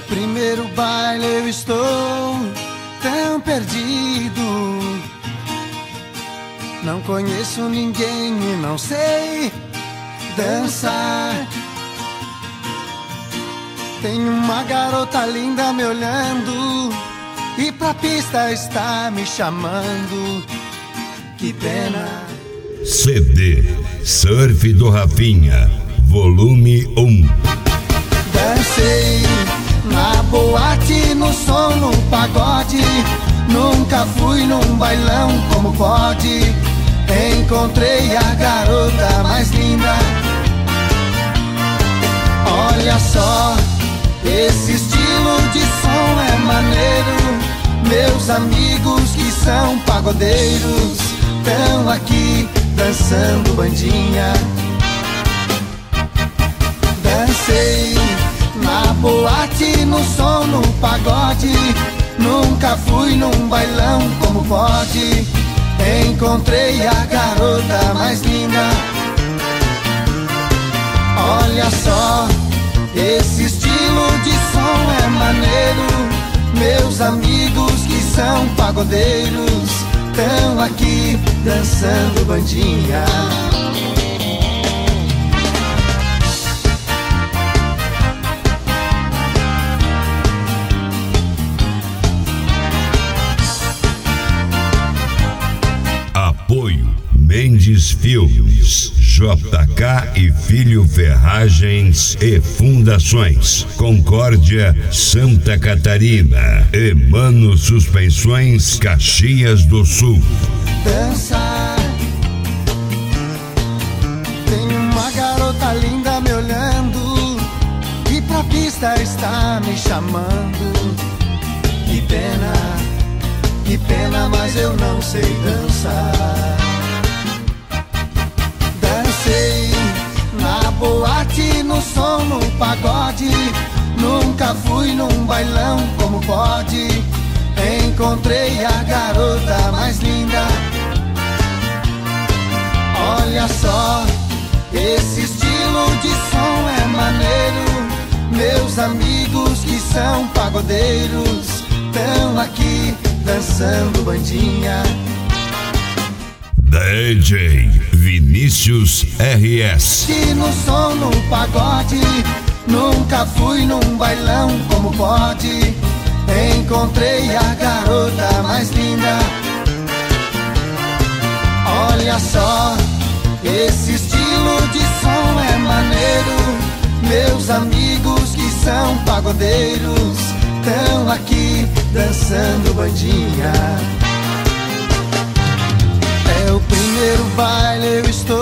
primeiro baile eu estou tão perdido. Não conheço ninguém e não sei dançar. Tem uma garota linda me olhando e pra pista está me chamando. Que pena. CD Surf do Rafinha, volume 1. Dancei na boate, no som, no pagode. Nunca fui num bailão como pode. Encontrei a garota mais linda. Olha só, esse estilo de som é maneiro. Meus amigos que são pagodeiros tão aqui dançando bandinha. Dancei na boate, no som, no pagode. Nunca fui num bailão como pode. Encontrei a garota mais linda. Olha só, esse estilo de som é maneiro. Meus amigos que são pagodeiros tão aqui dançando bandinha. Apoio Mendes Filmes, JK e Filho Ferragens e Fundações, Concórdia, Santa Catarina, Emano Suspensões, Caxias do Sul. Dançar. Tem uma garota linda me olhando e pra pista está me chamando. Que pena, mas eu não sei dançar. Dancei na boate, no som, no pagode. Nunca fui num bailão como pode. Encontrei a garota mais linda. Olha só, esse estilo de som é maneiro. Meus amigos que são pagodeiros tão aqui dançando bandinha. DJ Vinícius RS. E no som, no pagode. Nunca fui num bailão como pode. Encontrei a garota mais linda. Olha só, esse estilo de som é maneiro. Meus amigos que são pagodeiros tão aqui dançando bandinha. É o primeiro baile eu estou